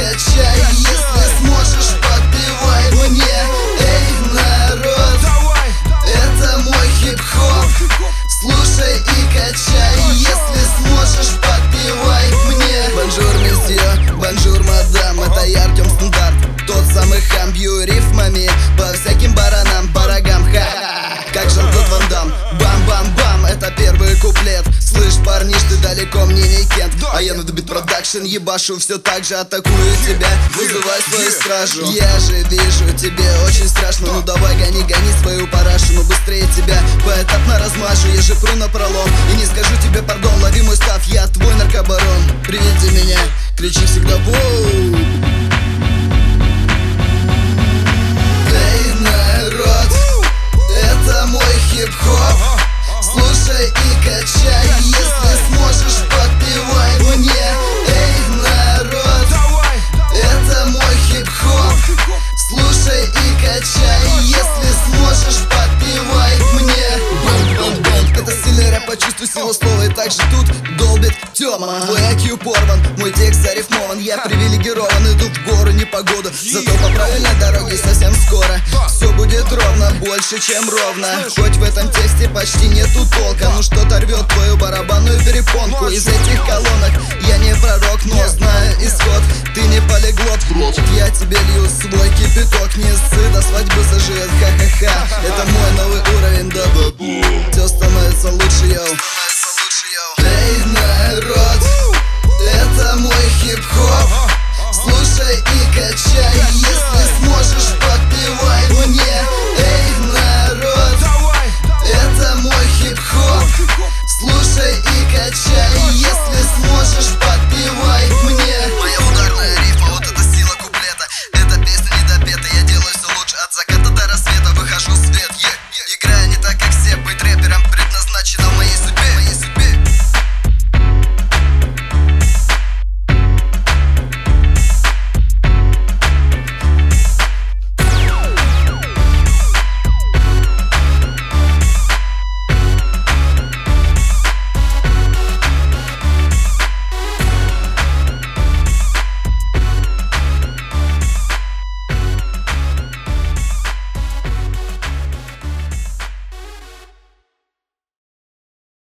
качай, если сможешь, подпевай мне. Эй, народ, это мой хип-хоп. Слушай и качай, если сможешь, подпевай мне. Бонжур, месье, бонжур, мадам, это я, Артем Стандарт, тот самый хам, бью рифмами по всяким баранам, барагам, ха. Как Жан-Клод Ван Дам, бам-бам-бам, это первый куплет. Слышь, парниш, ты далеко мне не Кент, а я на The Beat Production ебашу, все так же атакую тебя, вызывай свою стражу. Я же вижу, тебе очень страшно, ну давай гони, гони свою парашу, но быстрее тебя поэтапно размажу. Я же пру на пролом и не скажу тебе пардон, лови мой став, я твой наркобарон. Приведи меня, кричи всегда воу. Эй, народ, это мой хип-хоп. Слушай и качай, если сможешь, подпевай мне. Эй, народ, это мой хип-хоп. Слушай и качай, если сможешь, подпевай мне. Бум-бум-бум, это стильный рэп, почувствуй силу слова, и также тут долбит Тёма. Твой IQ порван, мой текст зарифмован, я привилегирован, иду в гору непогоду, зато по правильной дороге совсем скоро все будет ровно, больше чем ровно. Хоть в этом тексте почти нету толка, ну что-то рвет твою барабанную перепонку. Из этих колонок я не пророк, но знаю исход, ты не полиглот. Я тебе лью свой кипяток, не ссы, до свадьбы заживет, ха-ха-ха. Это мой новый уровень, да-да, все становится лучше, йоу.